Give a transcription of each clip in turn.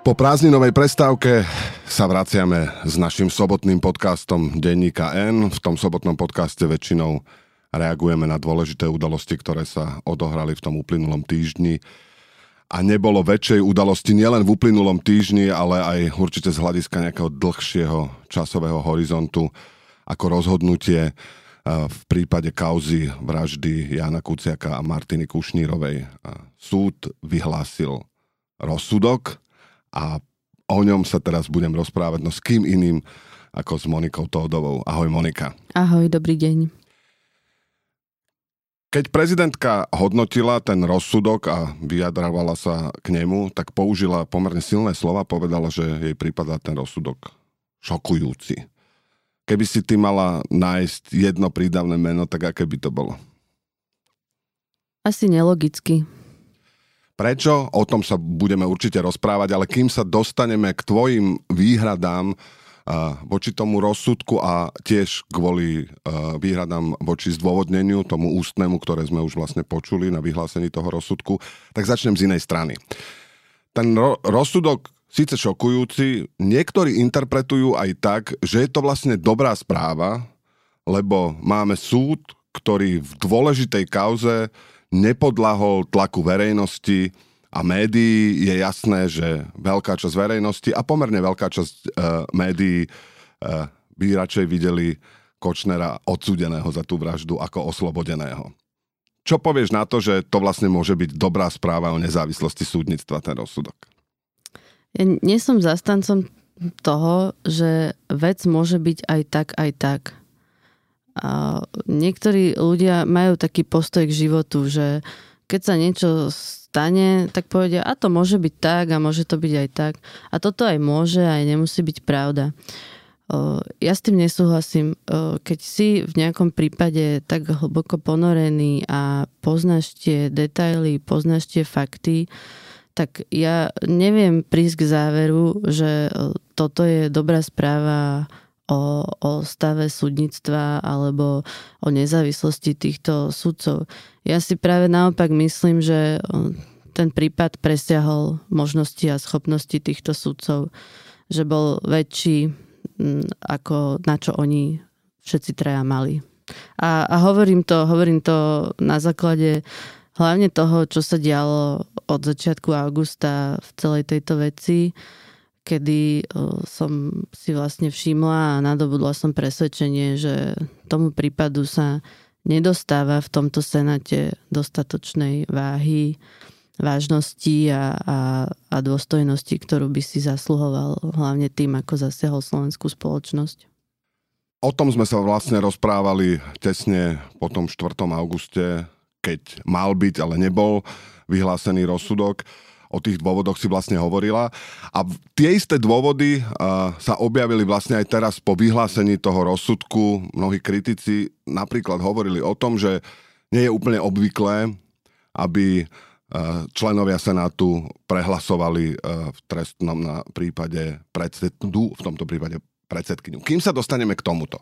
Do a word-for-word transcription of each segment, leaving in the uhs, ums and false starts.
Po prázdninovej prestávke sa vraciame s našim sobotným podcastom Denníka N. V tom sobotnom podcaste väčšinou reagujeme na dôležité udalosti, ktoré sa odohrali v tom uplynulom týždni. A nebolo väčšej udalosti nielen v uplynulom týždni, ale aj určite z hľadiska nejakého dlhšieho časového horizontu ako rozhodnutie v prípade kauzy vraždy Jána Kuciaka a Martiny Kušnírovej. Súd vyhlásil rozsudok a o ňom sa teraz budem rozprávať, no s kým iným ako s Monikou Tódovou. Ahoj Monika. Ahoj, dobrý deň. Keď prezidentka hodnotila ten rozsudok a vyjadrovala sa k nemu, tak použila pomerne silné slova, povedala, že jej pripadá ten rozsudok šokujúci. Keby si ty mala nájsť jedno prídavné meno, tak aké by to bolo? Asi nelogicky. Prečo? O tom sa budeme určite rozprávať, ale kým sa dostaneme k tvojim výhradám uh, voči tomu rozsudku a tiež kvôli uh, výhradám voči zdôvodneniu, tomu ústnemu, ktoré sme už vlastne počuli na vyhlásení toho rozsudku, tak začnem z inej strany. Ten ro- rozsudok síce šokujúci, niektorí interpretujú aj tak, že je to vlastne dobrá správa, lebo máme súd, ktorý v dôležitej kauze nepodľahol tlaku verejnosti a médií. Je jasné, že veľká časť verejnosti a pomerne veľká časť e, médií e, by radšej videli Kočnera odsúdeného za tú vraždu ako oslobodeného. Čo povieš na to, že to vlastne môže byť dobrá správa o nezávislosti súdnictva, ten rozsudok? Ja nie som zastancom toho, že vec môže byť aj tak, aj tak. A niektorí ľudia majú taký postoj k životu, že keď sa niečo stane, tak povedia, a to môže byť tak a môže to byť aj tak. A toto aj môže, aj nemusí byť pravda. Ja s tým nesúhlasím. Keď si v nejakom prípade tak hlboko ponorený a poznáš tie detaily, poznáš tie fakty, tak ja neviem prísť k záveru, že toto je dobrá správa O, o stave súdnictva alebo o nezávislosti týchto sudcov. Ja si práve naopak myslím, že ten prípad presiahol možnosti a schopnosti týchto sudcov, že bol väčší ako na čo oni všetci traja mali. A, a hovorím to, hovorím to na základe hlavne toho, čo sa dialo od začiatku augusta v celej tejto veci, kedy som si vlastne všimla a nadobudla som presvedčenie, že tomu prípadu sa nedostáva v tomto senáte dostatočnej váhy, vážnosti a, a, a dôstojnosti, ktorú by si zasluhoval hlavne tým, ako zasiahol slovenskú spoločnosť. O tom sme sa vlastne rozprávali tesne po tom štvrtom auguste, keď mal byť, ale nebol vyhlásený rozsudok. O tých dôvodoch si vlastne hovorila. A tie isté dôvody uh, sa objavili vlastne aj teraz po vyhlásení toho rozsudku. Mnohí kritici napríklad hovorili o tom, že nie je úplne obvyklé, aby uh, členovia Senátu prehlasovali uh, v trestnom na prípade predsedu, v tomto prípade predsedkyňu. Kým sa dostaneme k tomuto?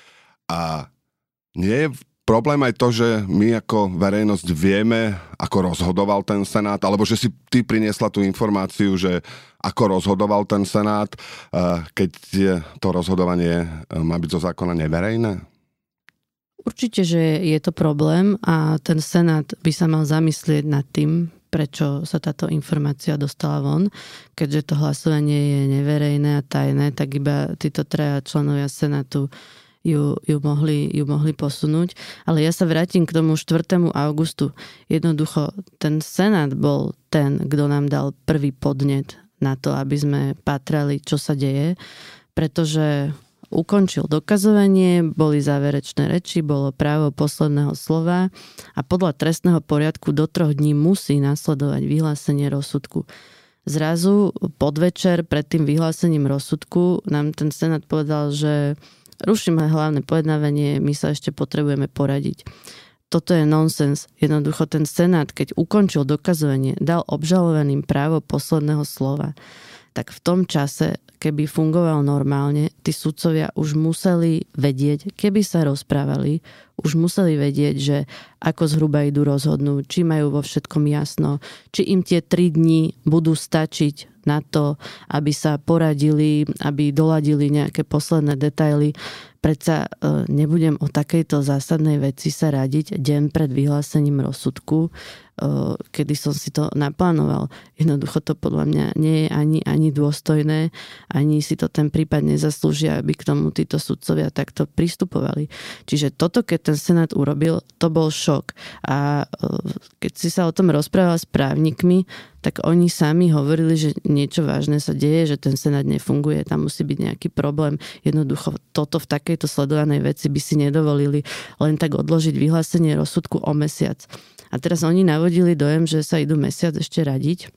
A nie je problém aj to, že my ako verejnosť vieme, ako rozhodoval ten Senát, alebo že si ty priniesla tú informáciu, že ako rozhodoval ten Senát, keď to rozhodovanie má byť zo zákona neverejné? Určite, že je to problém a ten Senát by sa mal zamyslieť nad tým, prečo sa táto informácia dostala von. Keďže to hlasovanie je neverejné a tajné, tak iba títo traja členovia Senátu Ju, ju, mohli, ju mohli posunúť. Ale ja sa vrátim k tomu štvrtému augustu. Jednoducho, ten Senát bol ten, kto nám dal prvý podnet na to, aby sme pátrali, čo sa deje, pretože ukončil dokazovanie, boli záverečné reči, bolo právo posledného slova a podľa trestného poriadku do troch dní musí nasledovať vyhlásenie rozsudku. Zrazu podvečer pred tým vyhlásením rozsudku nám ten Senát povedal, že rušíme hlavné pojednávanie, my sa ešte potrebujeme poradiť. Toto je nonsens. Jednoducho ten Senát, keď ukončil dokazovanie, dal obžalovaným právo posledného slova. Tak v tom čase, keby fungoval normálne, tí sudcovia už museli vedieť, keby sa rozprávali, už museli vedieť, že ako zhruba idú rozhodnúť, či majú vo všetkom jasno, či im tie tri dni budú stačiť na to, aby sa poradili, aby doladili nejaké posledné detaily. Predsa nebudem o takejto zásadnej veci sa radiť deň pred vyhlásením rozsudku, kedy som si to naplánoval. Jednoducho to podľa mňa nie je ani, ani dôstojné, ani si to ten prípad nezaslúžia, aby k tomu títo sudcovia takto pristupovali. Čiže toto, keď ten Senát urobil, to bol šok. A keď si sa o tom rozprával s právnikmi, tak oni sami hovorili, že niečo vážne sa deje, že ten Senát nefunguje, tam musí byť nejaký problém. Jednoducho toto v takejto sledovanej veci by si nedovolili len tak odložiť vyhlásenie rozsudku o mesiac. A teraz oni navodili dojem, že sa idú mesiac ešte radiť.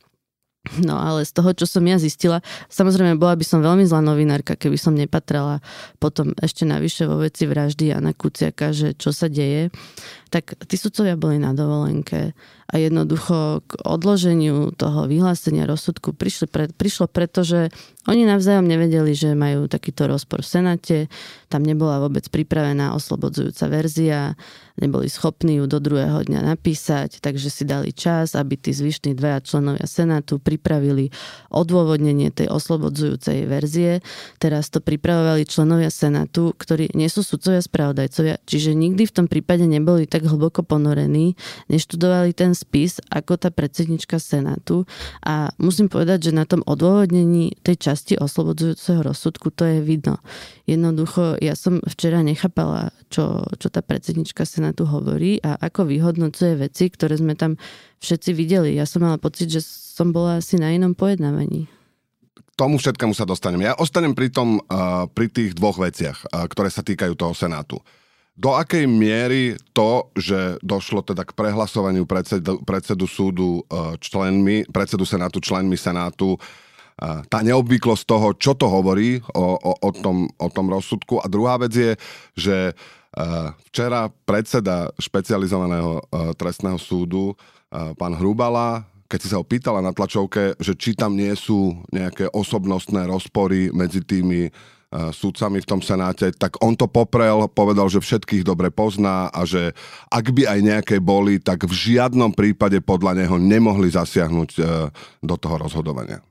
No ale z toho, čo som ja zistila, samozrejme bola by som veľmi zlá novinárka, keby som nepatrala potom ešte navyše vo veci vraždy Jana Kuciaka, že čo sa deje, tak tí sudcovia boli na dovolenke a jednoducho k odloženiu toho vyhlásenia rozsudku prišli pre, prišlo preto, že oni navzájom nevedeli, že majú takýto rozpor v Senáte, tam nebola vôbec pripravená oslobodzujúca verzia, neboli schopní ju do druhého dňa napísať, takže si dali čas, aby tí zvyšní dvaja členovia Senátu pripravili odôvodnenie tej oslobodzujúcej verzie. Teraz to pripravovali členovia Senátu, ktorí nie sú sudcovia spravodajcovia, čiže nikdy v tom prípade neboli tak hlboko ponorení, neštudovali ten spis ako tá predsednička Senátu a musím povedať, že na tom odôvodnení tej časti oslobodzujúceho rozsudku to je vidno. Jednoducho, ja som včera nechápala, čo, čo tá predsednička Senátu hovorí a ako vyhodnocuje veci, ktoré sme tam všetci videli. Ja som mala pocit, že som bola asi na inom pojednávaní. K tomu všetkému sa dostanem. Ja ostanem pri tom, uh, pri tých dvoch veciach, uh, ktoré sa týkajú toho Senátu. Do akej miery to, že došlo teda k prehlasovaniu predsedu, predsedu súdu členmi, predsedu Senátu členmi Senátu, tá neobvyklosť toho, čo to hovorí o, o, o, tom, o tom rozsudku. A druhá vec je, že včera predseda špecializovaného trestného súdu, pán Hrubala, keď si sa ho pýtala na tlačovke, že či tam nie sú nejaké osobnostné rozpory medzi tými súdcami v tom Senáte, tak on to poprel, povedal, že všetkých dobre pozná a že ak by aj nejaké boli, tak v žiadnom prípade podľa neho nemohli zasiahnuť do toho rozhodovania.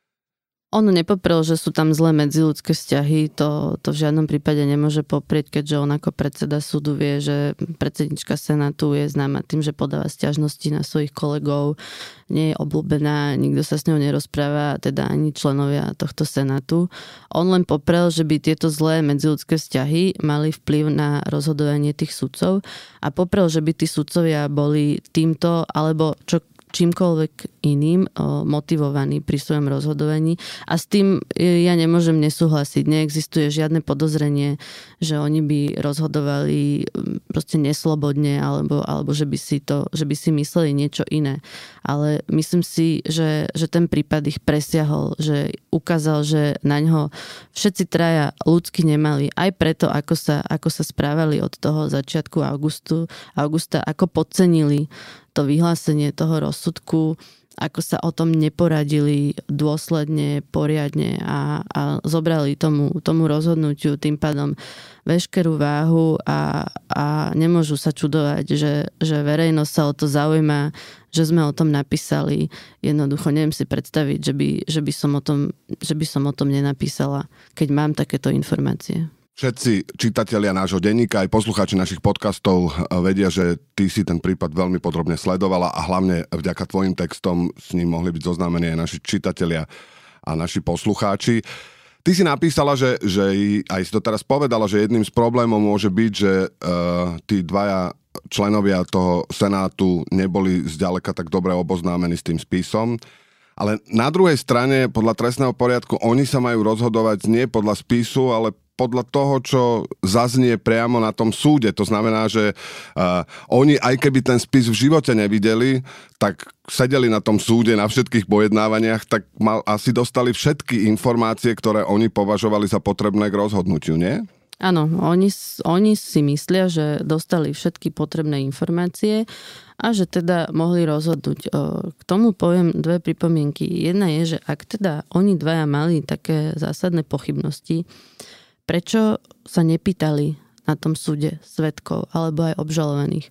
On nepoprel, že sú tam zlé medziľudské vzťahy, to, to v žiadnom prípade nemôže poprieť, keďže on ako predseda súdu vie, že predsednička Senátu je známa tým, že podáva sťažnosti na svojich kolegov, nie je obľúbená, nikto sa s ňou nerozpráva, teda ani členovia tohto Senátu. On len poprel, že by tieto zlé medziľudské vzťahy mali vplyv na rozhodovanie tých sudcov a poprel, že by tí sudcovia boli týmto alebo čo čímkoľvek iným motivovaní pri svojom rozhodovaní a s tým ja nemôžem nesúhlasiť. Neexistuje žiadne podozrenie, že oni by rozhodovali proste neslobodne alebo, alebo že by si to, že by si mysleli niečo iné. Ale myslím si, že, že ten prípad ich presiahol, že ukázal, že na ňo všetci traja ľudsky nemali. Aj preto, ako sa, ako sa správali od toho začiatku augustu, augusta, ako podcenili to vyhlásenie toho rozsudku, ako sa o tom neporadili dôsledne, poriadne a, a zobrali tomu, tomu rozhodnutiu tým pádom veškerú váhu a, a nemôžu sa čudovať, že, že verejnosť sa o to zaujíma, že sme o tom napísali. Jednoducho neviem si predstaviť, že by, že by som o tom, že by som o tom nenapísala, keď mám takéto informácie. Všetci čitatelia nášho denníka, aj poslucháči našich podcastov vedia, že ty si ten prípad veľmi podrobne sledovala a hlavne vďaka tvojim textom s ním mohli byť zoznámení aj naši čitatelia a naši poslucháči. Ty si napísala, že, že aj si to teraz povedala, že jedným z problémov môže byť, že uh, tí dvaja členovia toho Senátu neboli zďaleka tak dobre oboznámení s tým spisom. Ale na druhej strane, podľa trestného poriadku, oni sa majú rozhodovať nie podľa spisu, ale podľa toho, čo zaznie priamo na tom súde. To znamená, že uh, oni, aj keby ten spis v živote nevideli, tak sedeli na tom súde na všetkých pojednávaniach, tak mal, asi dostali všetky informácie, ktoré oni považovali za potrebné k rozhodnutiu, nie? Áno, oni, oni si myslia, že dostali všetky potrebné informácie a že teda mohli rozhodnúť. K tomu poviem dve pripomienky. Jedna je, že ak teda oni dvaja mali také zásadné pochybnosti, prečo sa nepýtali na tom súde svedkov alebo aj obžalovaných?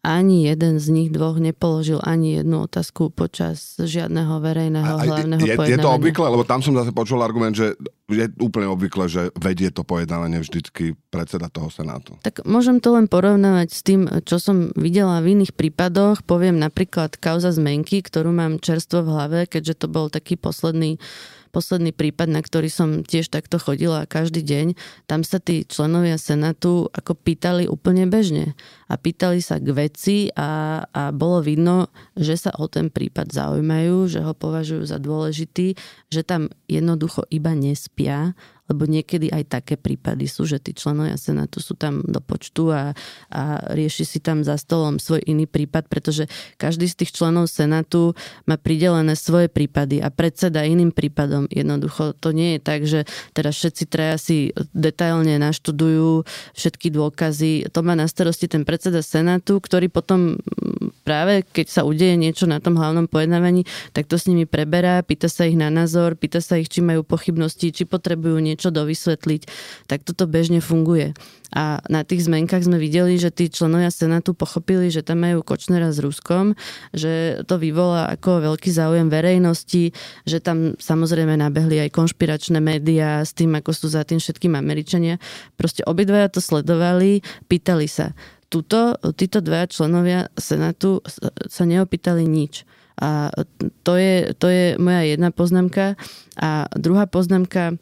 ani jeden z nich dvoch nepoložil ani jednu otázku počas žiadneho verejného a, hlavného je, pojednávania. Je to obvyklé? Lebo tam som zase počul argument, že je úplne obvyklé, že vedie to pojednávanie vždycky predseda toho Senátu. Tak môžem to len porovnávať s tým, čo som videla v iných prípadoch. Poviem napríklad kauza zmenky, ktorú mám čerstvo v hlave, keďže to bol taký posledný Posledný prípad, na ktorý som tiež takto chodila každý deň, tam sa tí členovia Senátu ako pýtali úplne bežne. A pýtali sa k veci a, a bolo vidno, že sa o ten prípad zaujímajú, že ho považujú za dôležitý, že tam jednoducho iba nespia, lebo niekedy aj také prípady sú, že tí členovia Senátu sú tam do počtu a, a rieši si tam za stolom svoj iný prípad, pretože každý z tých členov Senátu má pridelené svoje prípady a predseda iným prípadom. Jednoducho to nie je tak, že teraz všetci traja si detailne naštudujú všetky dôkazy. To má na starosti ten predseda Senátu, ktorý potom práve keď sa udeje niečo na tom hlavnom pojednávaní, tak to s nimi preberá, pýta sa ich na názor, pýta sa ich, či majú pochybnosti, či potrebujú niečo čo dovysvetliť, tak toto bežne funguje. A na tých zmenkách sme videli, že tí členovia Senátu pochopili, že tam majú Kočnera s Ruskom, že to vyvolá ako veľký záujem verejnosti, že tam samozrejme nabehli aj konšpiračné médiá s tým, ako sú za tým všetkým Američania. Proste obidvaja to sledovali, pýtali sa. Tuto, títo dvaja členovia Senátu sa neopýtali nič. A to je, to je moja jedna poznámka. A druhá poznámka,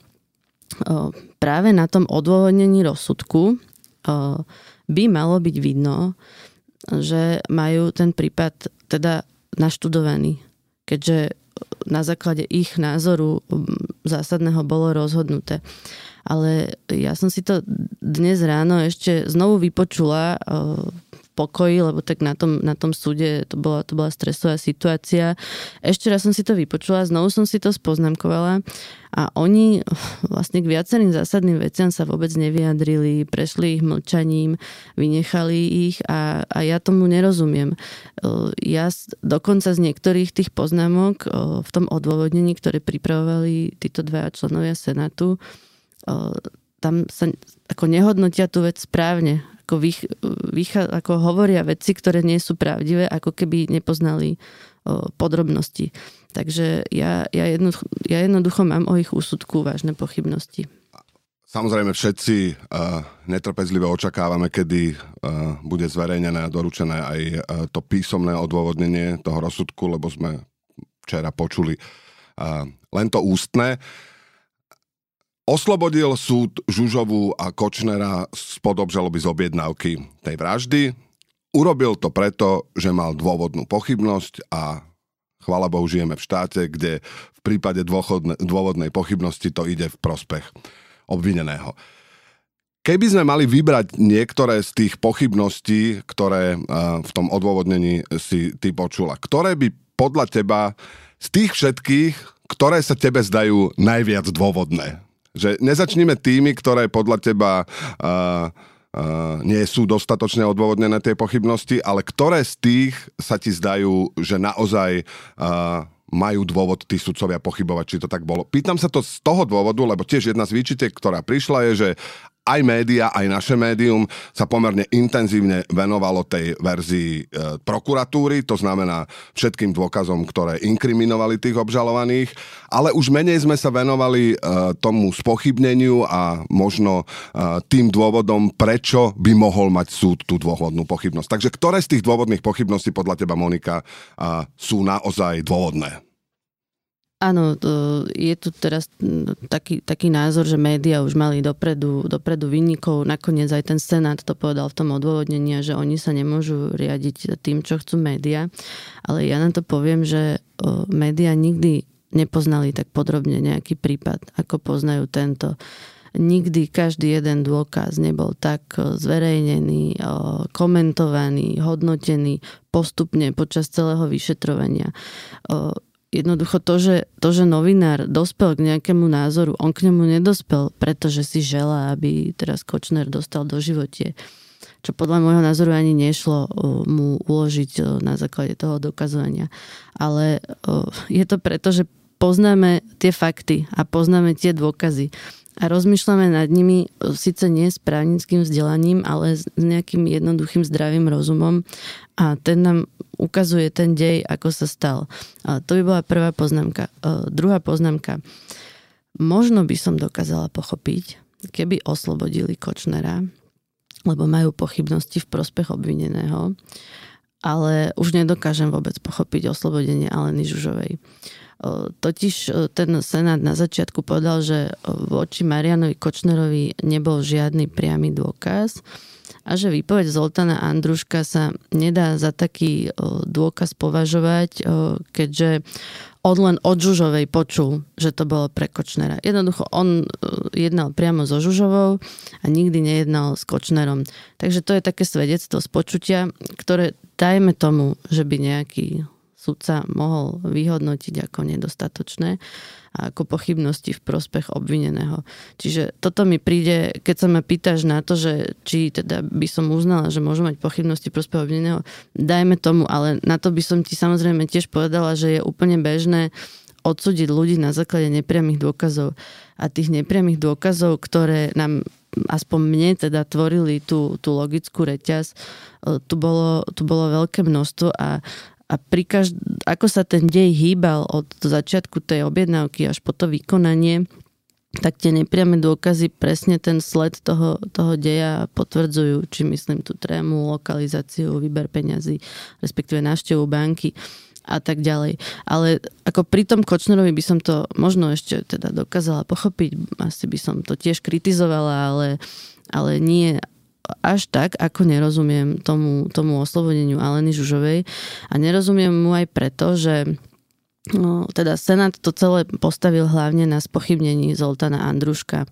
práve na tom odôvodnení rozsudku by malo byť vidno, že majú ten prípad teda naštudovaný, keďže na základe ich názoru zásadného bolo rozhodnuté. Ale ja som si to dnes ráno ešte znovu vypočula v pokoji, lebo tak na tom, na tom súde to bola, to bola stresová situácia. Ešte raz som si to vypočula, znovu som si to spoznamkovala a oni vlastne k viacerým zásadným veciam sa vôbec nevyjadrili, prešli ich mlčaním, vynechali ich a, a ja tomu nerozumiem. Ja dokonca z niektorých tých poznámok v tom odôvodnení, ktoré pripravovali títo dvaja členovia Senátu, tam sa ako nehodnotia tú vec správne. Ako, vych, vych, ako hovoria veci, ktoré nie sú pravdivé, ako keby nepoznali o, podrobnosti. Takže ja, ja, jednoducho, ja jednoducho mám o ich úsudku vážne pochybnosti. Samozrejme všetci uh, netrpezlivo očakávame, kedy uh, bude zverejnené a doručené aj uh, to písomné odôvodnenie toho rozsudku, lebo sme včera počuli uh, len to ústne. Oslobodil súd Žužovu a Kočnera spod obžaloby z objednávky tej vraždy. Urobil to preto, že mal dôvodnú pochybnosť a chvála Bohu, žijeme v štáte, kde v prípade dôvodnej pochybnosti to ide v prospech obvineného. Keby sme mali vybrať niektoré z tých pochybností, ktoré v tom odôvodnení si ty počula, ktoré by podľa teba z tých všetkých, ktoré sa tebe zdajú najviac dôvodné? Že nezačníme tými, ktoré podľa teba uh, uh, nie sú dostatočne odôvodnené tie pochybnosti, ale ktoré z tých sa ti zdajú, že naozaj uh, majú dôvod tí sudcovia pochybovať, či to tak bolo. Pýtam sa to z toho dôvodu, lebo tiež jedna z výčitek, ktorá prišla, je, že aj média, aj naše médium sa pomerne intenzívne venovalo tej verzii e, prokuratúry, to znamená všetkým dôkazom, ktoré inkriminovali tých obžalovaných, ale už menej sme sa venovali e, tomu spochybneniu a možno e, tým dôvodom, prečo by mohol mať súd tú dôvodnú pochybnosť. Takže ktoré z tých dôvodných pochybností podľa teba, Monika, e, sú naozaj dôvodné? Áno, je tu teraz taký, taký názor, že médiá už mali dopredu, dopredu vinníkov. Nakoniec aj ten Senát to povedal v tom odôvodnení, že oni sa nemôžu riadiť tým, čo chcú médiá. Ale ja na to poviem, že médiá nikdy nepoznali tak podrobne nejaký prípad, ako poznajú tento. Nikdy každý jeden dôkaz nebol tak zverejnený, komentovaný, hodnotený postupne počas celého vyšetrovania. Jednoducho to že, to, že novinár dospel k nejakému názoru, on k nemu nedospel, pretože si želá, aby teraz Kočner dostal doživotie. Čo podľa môjho názoru ani nešlo mu uložiť na základe toho dokazovania. Ale je to preto, že poznáme tie fakty a poznáme tie dôkazy. a rozmýšľame nad nimi síce nie s právnickým vzdelaním, ale s nejakým jednoduchým zdravým rozumom a ten nám ukazuje ten dej, ako sa stal. A to by bola prvá poznámka. A druhá poznámka. Možno by som dokázala pochopiť, keby oslobodili Kočnera, lebo majú pochybnosti v prospech obvineného, ale už nedokážem vôbec pochopiť oslobodenie Aleny Žužovej. Totiž ten senát na začiatku povedal, že voči Marianovi Kočnerovi nebol žiadny priamy dôkaz a že výpoveď Zoltána Andruška sa nedá za taký dôkaz považovať, keďže on len od Žužovej počul, že to bolo pre Kočnera. Jednoducho on jednal priamo so Žužovou a nikdy nejednal s Kočnerom. Takže to je také svedectvo z počutia, ktoré dajme tomu, že by nejaký sudca mohol vyhodnotiť ako nedostatočné a ako pochybnosti v prospech obvineného. Čiže toto mi príde, keď sa ma pýtaš na to, že či teda by som uznala, že môžu mať pochybnosti v prospech obvineného, dajme tomu, ale na to by som ti samozrejme tiež povedala, že je úplne bežné odsúdiť ľudí na základe nepriamých dôkazov. A tých nepriamých dôkazov, ktoré nám aspoň mne teda tvorili tú, tú logickú reťaz, tu bolo, tu bolo veľké množstvo a A pri každ- ako sa ten dej hýbal od začiatku tej objednávky až po to vykonanie, tak tie nepriame dôkazy presne ten sled toho, toho deja potvrdzujú, či myslím tú trému, lokalizáciu, výber peňazí, respektíve návštevu banky a tak ďalej. Ale ako pri tom Kočnerovi by som to možno ešte teda dokázala pochopiť, asi by som to tiež kritizovala, ale, ale nie až tak, ako nerozumiem tomu, tomu oslobodeniu Aleny Žužovej a nerozumiem mu aj preto, že no, teda Senát to celé postavil hlavne na spochybnení Zoltána Andruška.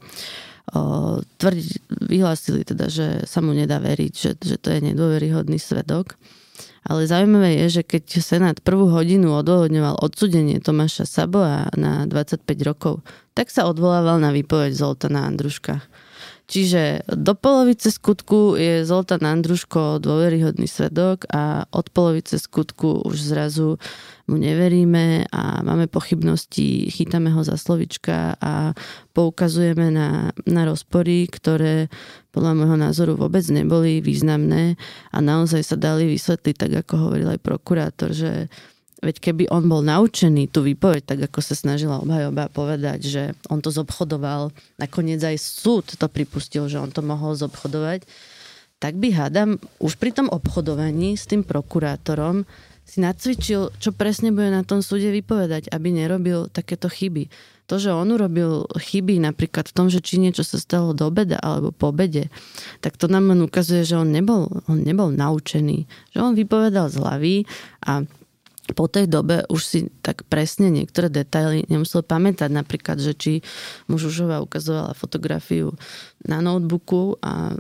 O, tvrdi, vyhlásili teda, že sa mu nedá veriť, že, že to je nedôveryhodný svedok. Ale zaujímavé je, že keď Senát prvú hodinu odôvodňoval odsúdenie Tomáša Saboa na dvadsaťpäť rokov, tak sa odvolával na výpoveď Zoltána Andruška. Čiže do polovice skutku je Zoltán Andruško dôveryhodný svedok a od polovice skutku už zrazu mu neveríme a máme pochybnosti, chytáme ho za slovička a poukazujeme na, na rozpory, ktoré podľa môjho názoru vôbec neboli významné a naozaj sa dali vysvetliť, tak ako hovoril aj prokurátor, že veď keby on bol naučený tú výpoveď, tak ako sa snažila obhajoba povedať, že on to zobchodoval, nakoniec aj súd to pripustil, že on to mohol zobchodovať, tak by hádam už pri tom obchodovaní s tým prokurátorom si nacvičil, čo presne bude na tom súde vypovedať, aby nerobil takéto chyby. To, že on urobil chyby napríklad v tom, že či niečo sa stalo do obeda alebo po obede, tak to nám len ukazuje, že on nebol, on nebol naučený. Že on vypovedal z hlavy a po tej dobe už si tak presne niektoré detaily nemusel pamätať. Napríklad, že či mu Žužová ukazovala fotografiu na notebooku a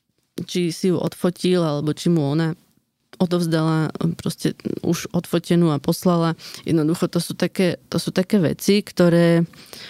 či si ju odfotil, alebo či mu ona odovzdala proste už odfotenú a poslala. Jednoducho to sú také, to sú také veci, ktoré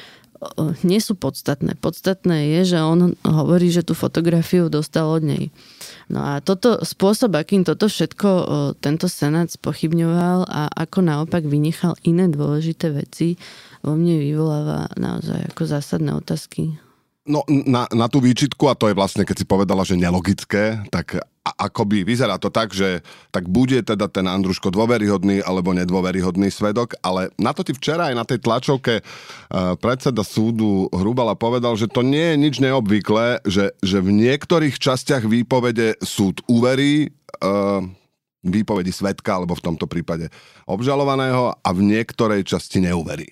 nie sú podstatné. Podstatné je, že on hovorí, že tú fotografiu dostal od nej. No a toto spôsob, akým toto všetko tento senát spochybňoval a ako naopak vynechal iné dôležité veci, vo mne vyvoláva naozaj ako zásadné otázky. No na, na tú výčitku, a to je vlastne, keď si povedala, že nelogické, tak akoby vyzerá to tak, že tak bude teda ten Andruško dôveryhodný alebo nedôveryhodný svedok, ale na to ti včera aj na tej tlačovke uh, predseda súdu Hrubala povedal, že to nie je nič neobvyklé, že, že v niektorých častiach výpovede súd uverí uh, výpovedi svedka, alebo v tomto prípade obžalovaného, a v niektorej časti neuverí.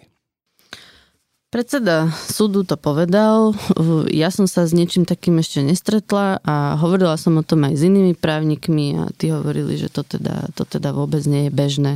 Predseda súdu to povedal, ja som sa s niečím takým ešte nestretla a hovorila som o tom aj s inými právnikmi a tí hovorili, že to teda, to teda vôbec nie je bežné.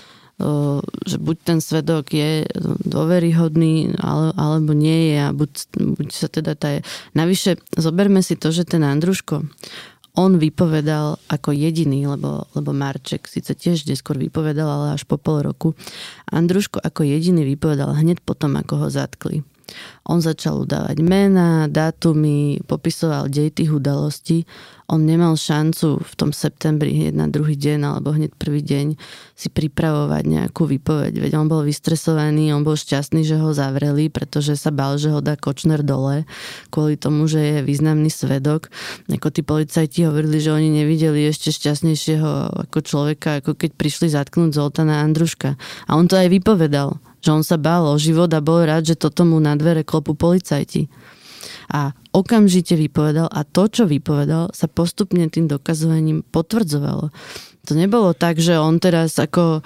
Že buď ten svedok je dôveryhodný, alebo nie je a buď, buď sa teda tá je. Navyše, zoberme si to, že ten Andruško, on vypovedal ako jediný, lebo, lebo Marček síce tiež neskôr vypovedal, ale až po pol roku. Andruško ako jediný vypovedal hneď potom, ako ho zatkli. On začal udávať mená, dátumy, popisoval dej tých udalostí. on nemal šancu v tom septembri hneď na druhý deň alebo hneď prvý deň si pripravovať nejakú výpoveď. Veď on bol vystresovaný, on bol šťastný, že ho zavreli, pretože sa bál, že ho dá Kočner dole kvôli tomu, že je významný svedok. Ako tí policajti hovorili, že oni nevideli ešte šťastnejšieho ako človeka, ako keď prišli zatknúť Zoltana Andruška. A on to aj vypovedal, že on sa bál o život a bol rád, že toto mu na dvere klopú policajti. A okamžite vypovedal a to, čo vypovedal, sa postupne tým dokazovaním potvrdzovalo. To nebolo tak, že on teraz ako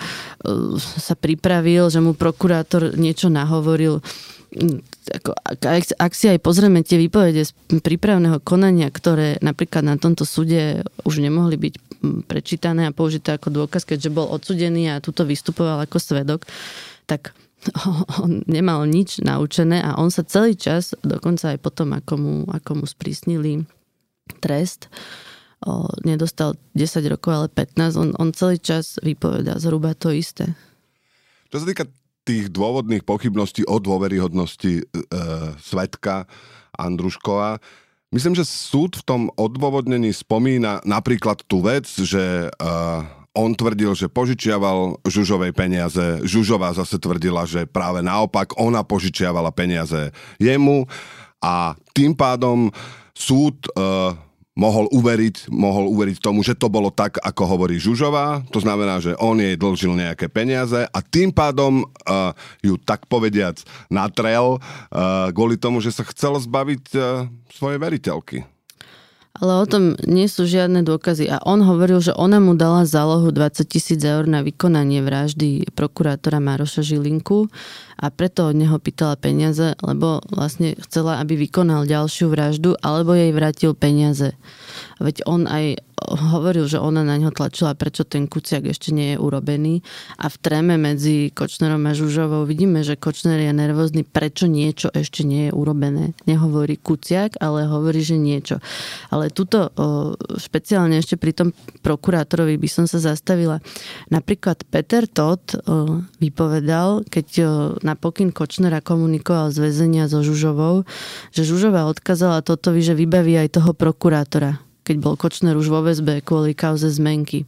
sa pripravil, že mu prokurátor niečo nahovoril. Ako, ak, ak si aj pozrieme tie výpovede z prípravného konania, ktoré napríklad na tomto súde už nemohli byť prečítané a použité ako dôkaz, keďže bol odsudený a tuto vystupoval ako svedok, tak on nemal nič naučené a on sa celý čas, dokonca aj potom, ako mu, ako mu sprísnili trest, o, nedostal desať rokov, ale pätnásť, on, on celý čas vypovedá zhruba to isté. Čo sa týka tých dôvodných pochybností o dôveryhodnosti e, svedka Andruškova, myslím, že súd v tom odôvodnení spomína napríklad tú vec, že e, on tvrdil, že požičiaval Žužovej peniaze. Žužová zase tvrdila, že práve naopak ona požičiavala peniaze jemu a tým pádom súd e, mohol uveriť, mohol uveriť tomu, že to bolo tak, ako hovorí Žužová. To znamená, že on jej dlžil nejaké peniaze a tým pádom e, ju tak povediac natrel e, kvôli tomu, že sa chcel zbaviť e, svojej veriteľky. Ale o tom nie sú žiadne dôkazy. A on hovoril, že ona mu dala zálohu dvadsať tisíc eur na vykonanie vraždy prokurátora Maroša Žilinku a preto od neho pýtala peniaze, lebo vlastne chcela, aby vykonal ďalšiu vraždu, alebo jej vrátil peniaze. Veď on aj hovoril, že ona na ňo tlačila, prečo ten Kuciak ešte nie je urobený. A v tréme medzi Kočnerom a Žužovou vidíme, že Kočner je nervózny, prečo niečo ešte nie je urobené. Nehovorí Kuciak, ale hovorí, že niečo. Ale tuto o, špeciálne ešte pri tom prokurátorovi by som sa zastavila. Napríklad Peter Todt o, vypovedal, keď o, na pokyn Kočnera komunikoval z väzenia so Žužovou, že Žužová odkázala Todtovi, že vybaví aj toho prokurátora, keď bol Kočner už vo väzbe kvôli kauze zmenky.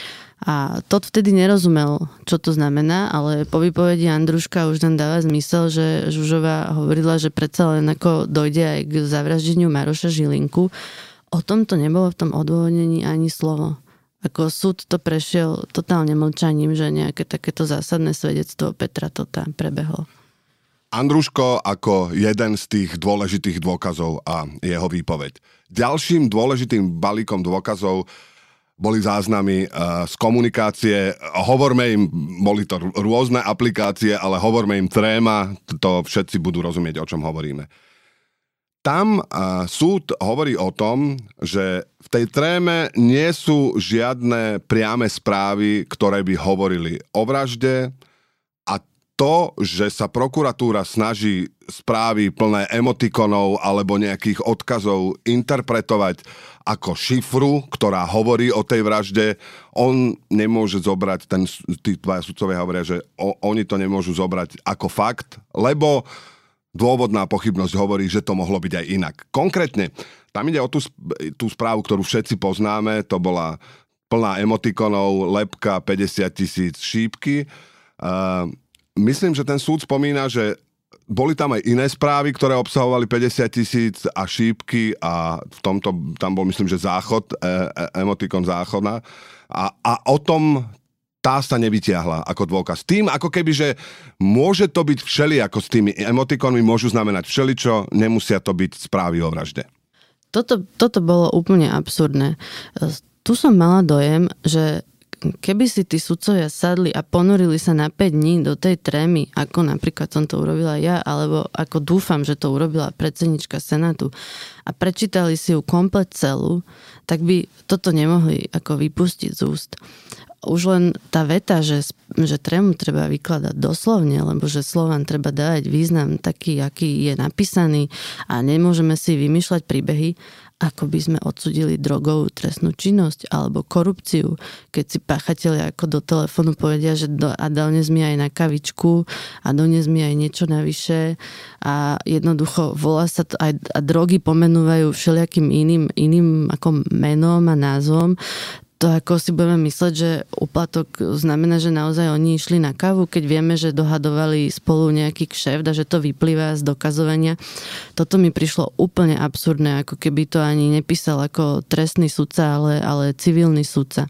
A Todt vtedy nerozumel, čo to znamená, ale po výpovedi Andruška už nám dáva zmysel, že Žužová hovorila, že predsa len ako dojde aj k zavraždeniu Maroša Žilinku. O tom to nebolo v tom odôvodnení ani slovo. Ako súd to prešiel totálne mlčaním, že nejaké takéto zásadné svedectvo Petra Todta prebehlo. Andruško ako jeden z tých dôležitých dôkazov a jeho výpoveď. Ďalším dôležitým balíkom dôkazov boli záznamy uh, z komunikácie. Hovorme im, boli to rôzne aplikácie, ale hovorme im tréma, to všetci budú rozumieť, o čom hovoríme. Tam uh, súd hovorí o tom, že v tej tréme nie sú žiadne priame správy, ktoré by hovorili o vražde. To, že sa prokuratúra snaží správy plné emotikonov alebo nejakých odkazov interpretovať ako šifru, ktorá hovorí o tej vražde, on nemôže zobrať, ten, tí dvaja sudcovia hovoria, že o, oni to nemôžu zobrať ako fakt, lebo dôvodná pochybnosť hovorí, že to mohlo byť aj inak. Konkrétne, tam ide o tú, tú správu, ktorú všetci poznáme, to bola plná emotikonov, lebka päťdesiat tisíc šípky. Uh, Myslím, že ten súd spomína, že boli tam aj iné správy, ktoré obsahovali päťdesiat tisíc a šípky a v tomto, tam bol myslím, že záchod, e, e, emotikon záchoda a, a o tom tá sa nevytiahla ako dôkaz. Tým ako keby, že môže to byť všelijako s tými emotikonmi, môžu znamenať všeličo, nemusia to byť správy o vražde. Toto, toto bolo úplne absurdné. Tu som mala dojem, že keby si tí sudcovia sadli a ponorili sa na päť dní do tej trémy, ako napríklad som to urobila ja, alebo ako dúfam, že to urobila predsednička Senátu a prečítali si ju komplet celú, tak by toto nemohli ako vypustiť z úst. Už len tá veta, že, že trému treba vykladať doslovne, lebo že slovám treba dávať význam taký, aký je napísaný a nemôžeme si vymýšľať príbehy. ako by sme odsudili drogovú trestnú činnosť alebo korupciu, keď si páchatelia ako do telefónu povedia, že do, a dones mi aj na kavičku a dones mi aj niečo navyše a jednoducho volá sa to aj, a drogy pomenúvajú všelijakým iným, iným ako menom a názvom. To ako si budeme mysleť, že úplatok znamená, že naozaj oni išli na kávu, keď vieme, že dohadovali spolu nejaký kšeft a že to vyplýva z dokazovania. Toto mi prišlo úplne absurdné, ako keby to ani nepísal ako trestný sudca, ale, ale civilný sudca.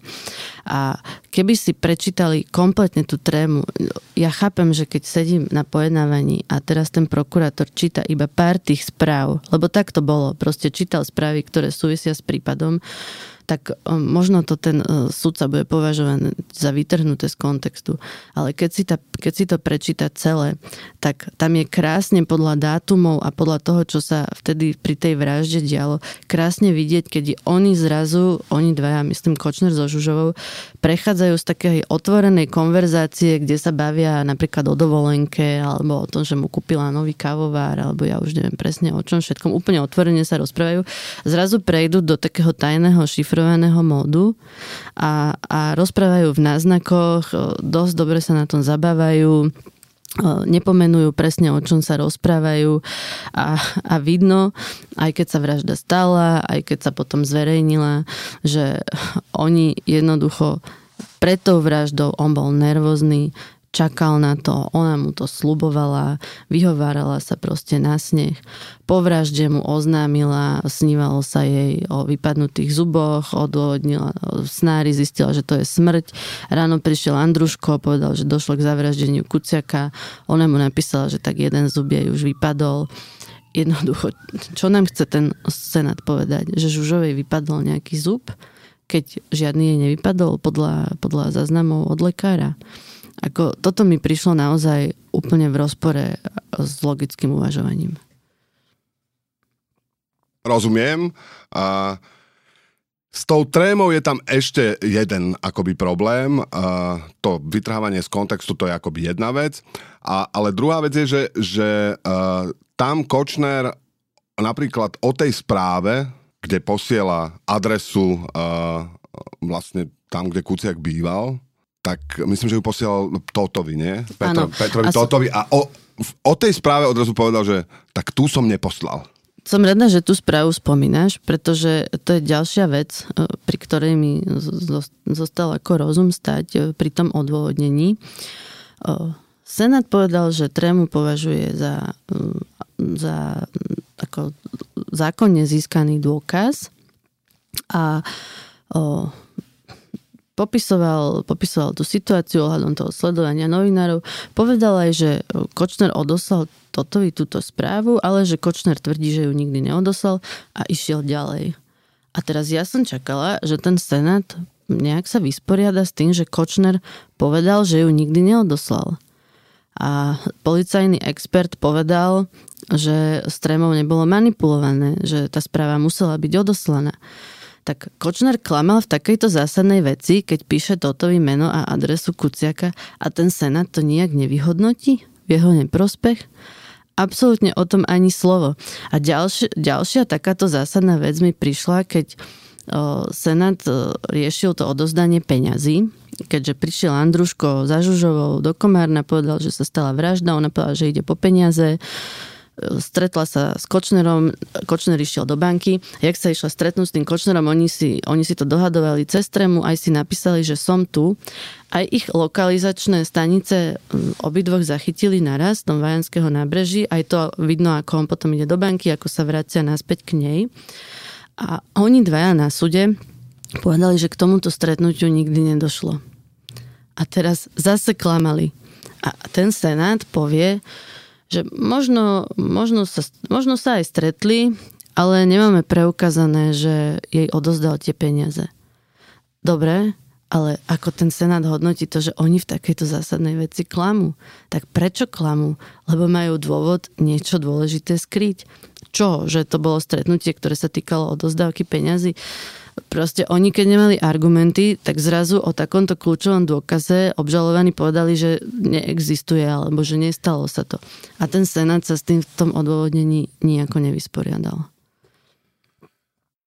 A keby si prečítali kompletne tú trému, ja chápem, že keď sedím na pojednávaní a teraz ten prokurátor číta iba pár tých správ, lebo tak to bolo, proste čítal správy, ktoré súvisia s prípadom, tak možno to ten sudca bude považovaný za vytrhnuté z kontextu. Ale keď si, ta, keď si to prečíta celé, tak tam je krásne podľa dátumov a podľa toho, čo sa vtedy pri tej vražde dialo, krásne vidieť, keď oni zrazu, oni dvaja, myslím Kočner so Žužovou, prechádzajú z takej otvorenej konverzácie, kde sa bavia napríklad o dovolenke, alebo o tom, že mu kúpila nový kávovár, alebo ja už neviem presne o čom všetkom, úplne otvorene sa rozprávajú. Zrazu prejdú do takého tajného šifrovaného módu a, a rozprávajú v náznakoch, dosť dobre sa na tom zabávajú, nepomenujú presne, o čom sa rozprávajú a, a vidno, aj keď sa vražda stala, aj keď sa potom zverejnila, že oni jednoducho pred tou vraždou on bol nervózny, čakal na to, ona mu to sľubovala, vyhovárala sa proste na sneh. Po vražde mu oznámila, snívalo sa jej o vypadnutých zuboch, odôvodnila snári, zistila, že to je smrť. Ráno prišiel Andruško, povedal, že došlo k zavraždeniu Kuciaka. Ona mu napísala, že tak jeden zub jej už vypadol. Jednoducho, čo nám chce ten senát povedať? Že Žužovej vypadol nejaký zub, keď žiadny jej nevypadol podľa, podľa záznamov od lekára. Ako, toto mi prišlo naozaj úplne v rozpore s logickým uvažovaním. Rozumiem. A s tou trémou je tam ešte jeden akoby problém. A to vytrhávanie z kontextu, to je akoby jedna vec. A, ale druhá vec je, že, že a, tam Kočner napríklad o tej správe, kde posiela adresu a, vlastne tam, kde Kuciak býval, tak myslím, že ju posielal Tótovi, nie? Petro, Petrovi a Tótovi a o, o tej správe odrazu povedal, že tak tu som neposlal. Som rada, že tú správu spomínaš, pretože to je ďalšia vec, pri ktorej mi zostal ako rozum stať pri tom odôvodnení. Senát povedal, že trému považuje za, za ako zákonne získaný dôkaz a o, Popisoval, popisoval tú situáciu ohľadom toho sledovania novinárov. Povedal aj, že Kočner odoslal Tótovi túto správu, ale že Kočner tvrdí, že ju nikdy neodoslal a išiel ďalej. A teraz ja som čakala, že ten senát nejak sa vysporiada s tým, že Kočner povedal, že ju nikdy neodoslal. A policajný expert povedal, že s trémou nebolo manipulované, že tá správa musela byť odoslaná. Tak Kočner klamal v takejto zásadnej veci, keď píše Tótovi meno a adresu Kuciaka a ten senát to nijak nevyhodnotí v jeho neprospech? Absolútne o tom ani slovo. A ďalšia, ďalšia takáto zásadná vec mi prišla, keď o, senát o, riešil to odozdanie peňazí, keďže prišiel Andruško za Žužovou do Komárna, povedal, že sa stala vražda, ona povedala, že ide po peniaze, stretla sa s Kočnerom, Kočner išiel do banky. Jak sa išla stretnúť s tým Kočnerom, oni si, oni si to dohadovali cez trému, aj si napísali, že som tu. Aj ich lokalizačné stanice obidvoch zachytili naraz v tom Vajanského nábreží. Aj to vidno, ako on potom ide do banky, ako sa vracia naspäť k nej. A oni dvaja na súde povedali, že k tomuto stretnutiu nikdy nedošlo. A teraz zase klamali. A ten senát povie, že možno, možno, sa, možno sa aj stretli, ale nemáme preukázané, že jej odozdal tie peniaze. Dobre, ale ako ten senát hodnotí to, že oni v takejto zásadnej veci klamú. Tak prečo klamú? Lebo majú dôvod niečo dôležité skryť. Čo? Že to bolo stretnutie, ktoré sa týkalo odozdávky peňazí? Proste oni, keď nemali argumenty, tak zrazu o takomto kľúčovom dôkaze obžalovaní povedali, že neexistuje, alebo že nestalo sa to. A ten senát sa s tým v tom odôvodnení nijako nevysporiadal.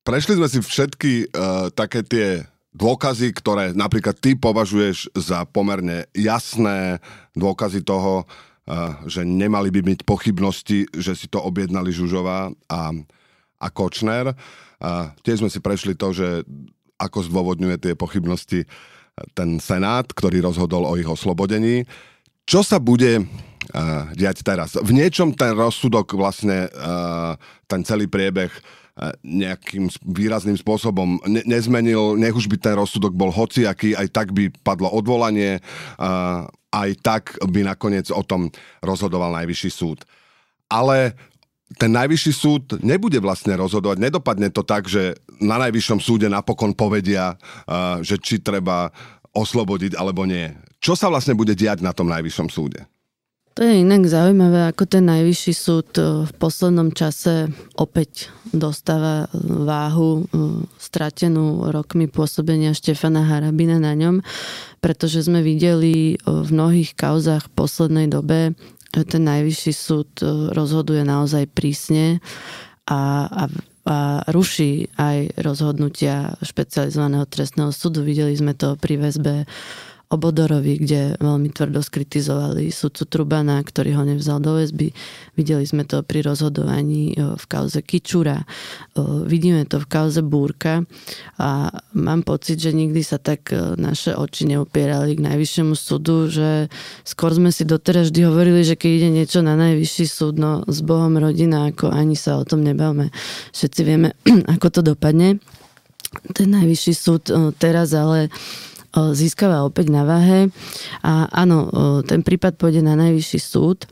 Prešli sme si všetky uh, také tie dôkazy, ktoré napríklad ty považuješ za pomerne jasné dôkazy toho, uh, že nemali by byť pochybnosti, že si to objednali Žužová a, a Kočner. Uh, tiež sme si prešli to, že ako zdôvodňuje tie pochybnosti ten Senát, ktorý rozhodol o ich oslobodení. Čo sa bude uh, diať teraz? V niečom ten rozsudok vlastne, uh, ten celý priebeh nejakým výrazným spôsobom ne- nezmenil, nech už by ten rozsudok bol hociaký, aj tak by padlo odvolanie, uh, aj tak by nakoniec o tom rozhodoval Najvyšší súd. Ale ten Najvyšší súd nebude vlastne rozhodovať, nedopadne to tak, že na Najvyššom súde napokon povedia, uh, že či treba oslobodiť alebo nie. Čo sa vlastne bude diať na tom Najvyššom súde? To je inak zaujímavé, ako ten Najvyšší súd v poslednom čase opäť dostáva váhu stratenú rokmi pôsobenia Štefana Harabina na ňom, pretože sme videli v mnohých kauzách v poslednej dobe, že ten Najvyšší súd rozhoduje naozaj prísne a, a, a ruší aj rozhodnutia špecializovaného trestného súdu. Videli sme to pri väzbe o Bodorovi, kde veľmi tvrdo skritizovali sudcu Trubana, ktorý ho nevzal do väzby. Videli sme to pri rozhodovaní v kauze Kičura. Vidíme to v kauze Búrka a mám pocit, že nikdy sa tak naše oči neupierali k Najvyššiemu súdu, že skôr sme si doteraz vždy hovorili, že keď ide niečo na Najvyšší súd, no s Bohom rodina, ako ani sa o tom nebavme. Všetci vieme, ako to dopadne. Ten Najvyšší súd teraz ale získava opäť na váhe a áno, ten prípad pôjde na Najvyšší súd.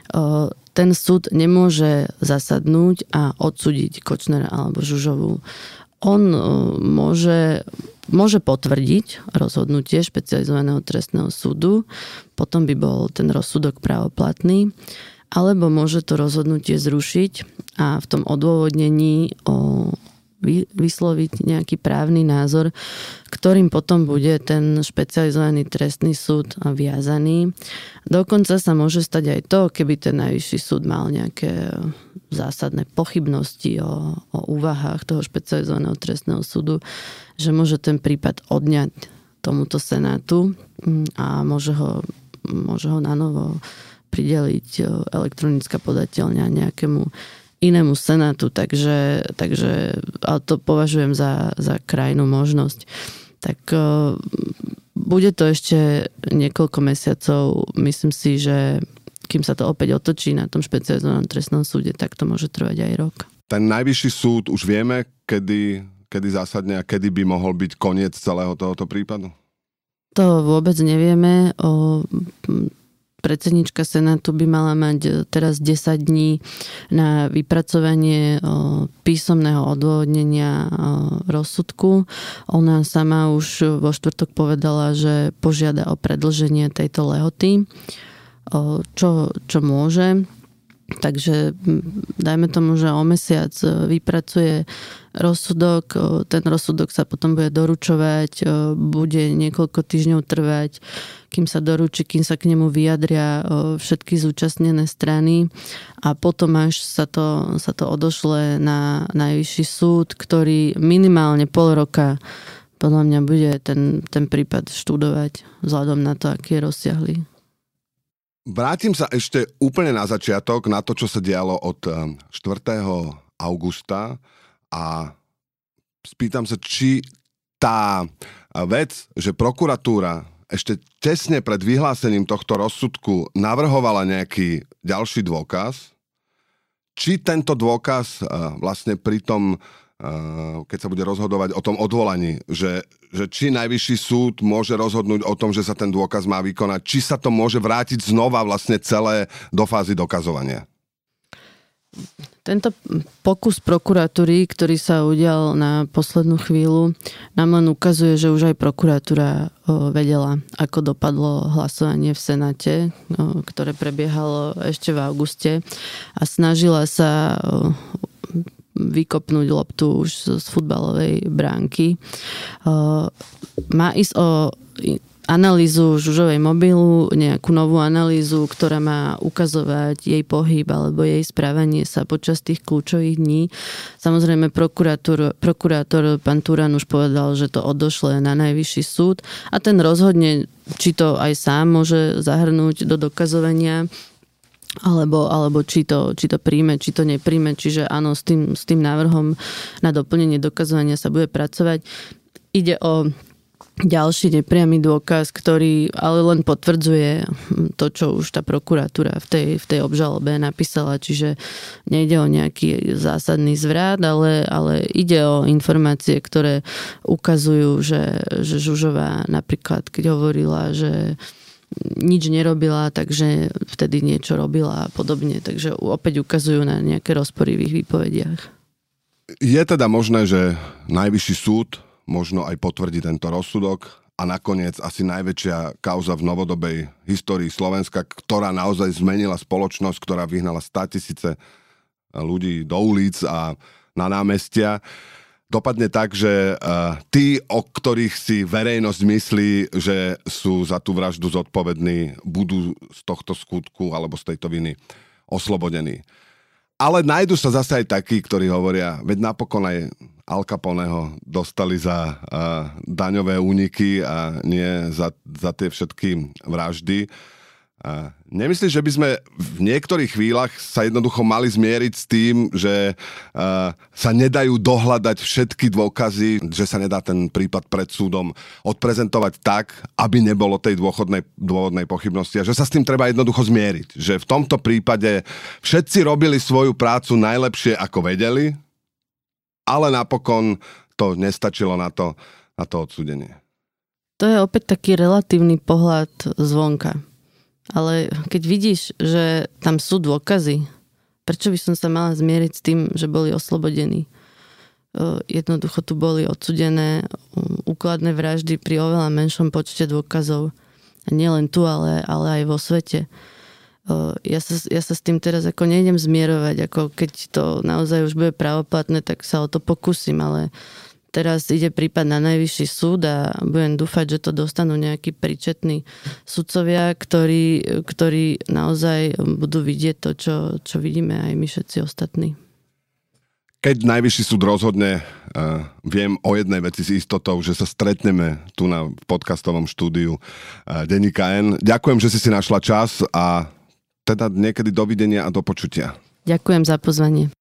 Ten súd nemôže zasadnúť a odsúdiť Kočnera alebo Žužovú. On môže, môže potvrdiť rozhodnutie špecializovaného trestného súdu, potom by bol ten rozsudok právoplatný, alebo môže to rozhodnutie zrušiť a v tom odôvodnení o vysloviť nejaký právny názor, ktorým potom bude ten špecializovaný trestný súd viazaný. Dokonca sa môže stať aj to, keby ten Najvyšší súd mal nejaké zásadné pochybnosti o, o úvahách toho špecializovaného trestného súdu, že môže ten prípad odňať tomuto Senátu a môže ho, môže ho nanovo prideliť elektronická podateľňa nejakému inému Senátu, takže, takže ale to považujem za, za krajnú možnosť. Tak uh, bude to ešte niekoľko mesiacov. Myslím si, že kým sa to opäť otočí na tom špecializovanom trestnom súde, tak to môže trvať aj rok. Ten Najvyšší súd už vieme, kedy, kedy zásadne a kedy by mohol byť koniec celého tohoto prípadu? To vôbec nevieme. O, Predsednička Senátu by mala mať teraz desať dní na vypracovanie písomného odôvodnenia rozsudku. Ona sama už vo štvrtok povedala, že požiada o predĺženie tejto lehoty, čo, čo môže. Takže dajme tomu, že o mesiac vypracuje rozsudok, ten rozsudok sa potom bude doručovať, bude niekoľko týždňov trvať, kým sa doručí, kým sa k nemu vyjadria všetky zúčastnené strany a potom až sa to, sa to odošle na Najvyšší súd, ktorý minimálne pol roka podľa mňa bude ten, ten prípad študovať vzhľadom na to, aký je rozsiahlý. Vrátim sa ešte úplne na začiatok, na to, čo sa dialo od štvrtého augusta a spýtam sa, či tá vec, že prokuratúra ešte tesne pred vyhlásením tohto rozsudku navrhovala nejaký ďalší dôkaz, či tento dôkaz vlastne pri tom, keď sa bude rozhodovať o tom odvolaní, že, že či Najvyšší súd môže rozhodnúť o tom, že sa ten dôkaz má vykonať, či sa to môže vrátiť znova vlastne celé do fázy dokazovania. Tento pokus prokuratúry, ktorý sa udial na poslednú chvíľu, nám len ukazuje, že už aj prokuratúra vedela, ako dopadlo hlasovanie v Senáte, ktoré prebiehalo ešte v auguste a snažila sa vykopnúť loptu už z futbalovej bránky. Má ísť o analýzu Žužovej mobilu, nejakú novú analýzu, ktorá má ukazovať jej pohyb alebo jej správanie sa počas tých kľúčových dní. Samozrejme, prokurátor, prokurátor pán Turan už povedal, že to odošle na najvyšší súd a ten rozhodne, či to aj sám môže zahrnúť do dokazovania, alebo, alebo či, to, či to príjme, či to nepríjme. Čiže áno, s tým, s tým návrhom na doplnenie dokazovania sa bude pracovať. Ide o ďalší nepriamy dôkaz, ktorý ale len potvrdzuje to, čo už tá prokuratúra v tej, v tej obžalobe napísala. Čiže nejde o nejaký zásadný zvrat, ale, ale ide o informácie, ktoré ukazujú, že, že Žužová napríklad, keď hovorila, že nič nerobila, takže vtedy niečo robila a podobne. Takže opäť ukazujú na nejaké rozpory v ich výpovediach. Je teda možné, že najvyšší súd možno aj potvrdí tento rozsudok a nakoniec asi najväčšia kauza v novodobej histórii Slovenska, ktorá naozaj zmenila spoločnosť, ktorá vyhnala státisíce ľudí do ulic a na námestia, dopadne tak, že uh, tí, o ktorých si verejnosť myslí, že sú za tú vraždu zodpovední, budú z tohto skutku alebo z tejto viny oslobodení. Ale nájdu sa zase aj takí, ktorí hovoria, veď napokon aj Al Caponeho dostali za uh, daňové úniky a nie za, za tie všetky vraždy. Uh, nemyslíš, že by sme v niektorých chvíľach sa jednoducho mali zmieriť s tým, že uh, sa nedajú dohľadať všetky dôkazy, že sa nedá ten prípad pred súdom odprezentovať tak, aby nebolo tej dôchodnej, dôvodnej pochybnosti a že sa s tým treba jednoducho zmieriť. Že v tomto prípade všetci robili svoju prácu najlepšie, ako vedeli, ale napokon to nestačilo na to, na to odsúdenie. To je opäť taký relatívny pohľad zvonka. Ale keď vidíš, že tam sú dôkazy, prečo by som sa mala zmieriť s tým, že boli oslobodení? Jednoducho tu boli odsúdené úkladné vraždy pri oveľa menšom počte dôkazov. A nielen tu, ale, ale aj vo svete. Ja sa, ja sa s tým teraz ako nejdem zmierovať, ako keď to naozaj už bude pravoplatné, tak sa o to pokúsim, ale teraz ide prípad na najvyšší súd a budem dúfať, že to dostanú nejakí príčetní sudcovia, ktorí, ktorí naozaj budú vidieť to, čo, čo vidíme aj my všetci ostatní. Keď najvyšší súd rozhodne, uh, viem o jednej veci s istotou, že sa stretneme tu na podcastovom štúdiu uh, Denníka N. Ďakujem, že si si našla čas a teda niekedy dovidenia a do počutia. Ďakujem za pozvanie.